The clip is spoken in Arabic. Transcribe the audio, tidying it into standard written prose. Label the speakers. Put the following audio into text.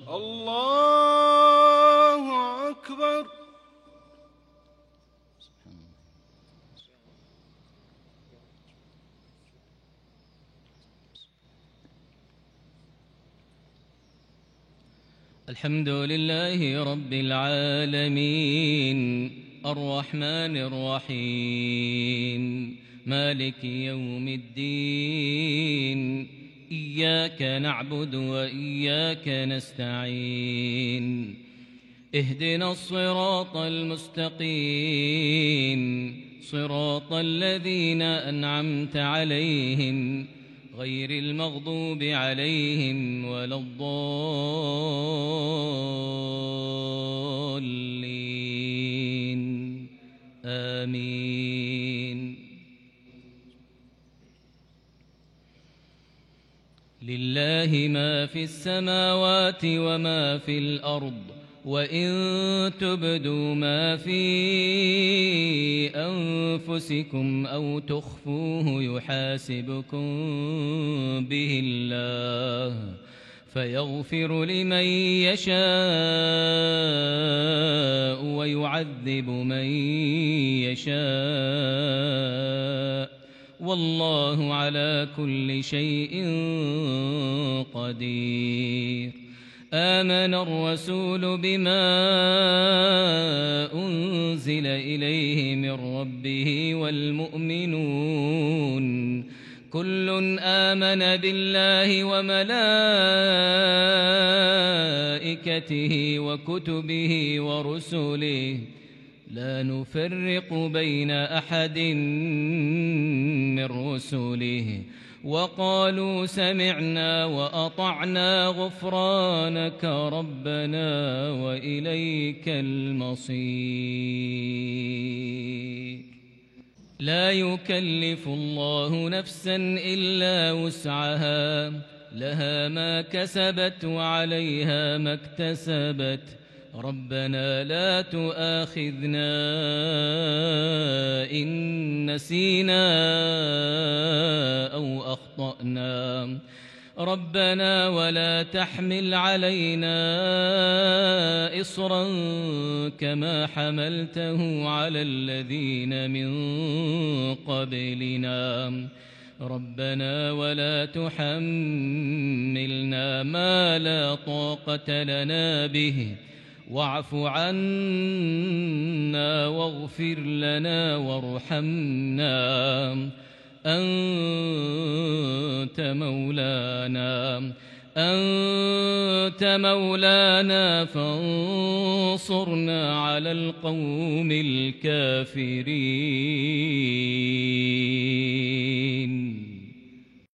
Speaker 1: الله أكبر.
Speaker 2: الحمد لله رب العالمين الرحمن الرحيم مالك يوم الدين إياك نعبد وإياك نستعين اهدنا الصراط المستقيم صراط الذين أنعمت عليهم غير المغضوب عليهم ولا الضالين آمين. لله ما في السماوات وما في الأرض وإن تبدوا ما في أنفسكم أو تخفوه يحاسبكم به الله فيغفر لمن يشاء ويعذب من يشاء والله على كل شيء قدير. آمن الرسول بما أنزل إليه من ربه والمؤمنون كل آمن بالله وملائكته وكتبه ورسله لا نفرق بين أحد من رسله وقالوا سمعنا وأطعنا غفرانك ربنا وإليك المصير. لا يكلف الله نفسا إلا وسعها لها ما كسبت وعليها ما اكتسبت ربنا لا تؤاخذنا إن نسينا أو أخطأنا ربنا ولا تحمل علينا إصرا كما حملته على الذين من قبلنا ربنا ولا تحملنا ما لا طاقة لنا به واعف عنا واغفر لنا وارحمنا أنت مولانا فانصرنا على القوم الكافرين.